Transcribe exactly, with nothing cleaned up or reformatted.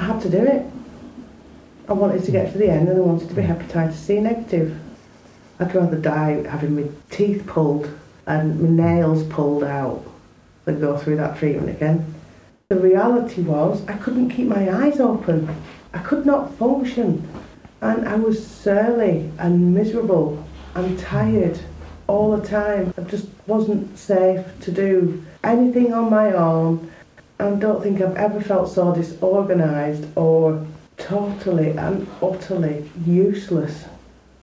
had to do it. I wanted to get to the end and I wanted to be hepatitis C negative. I'd rather die having my teeth pulled and my nails pulled out than go through that treatment again. The reality was I couldn't keep my eyes open. I could not function. And I was surly and miserable and tired all the time. I just wasn't safe to do anything on my own. I don't think I've ever felt so disorganised or totally and utterly useless.